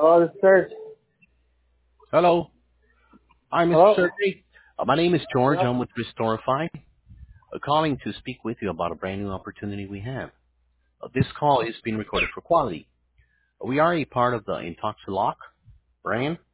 Hello, this is Serge. Hello. Hi, Mr. Hello? Sergey. My name is George. Yep. I'm with Restorify, calling to speak with you about a brand new opportunity we have. This call is being recorded for quality. We are a part of the Intoxilock brand,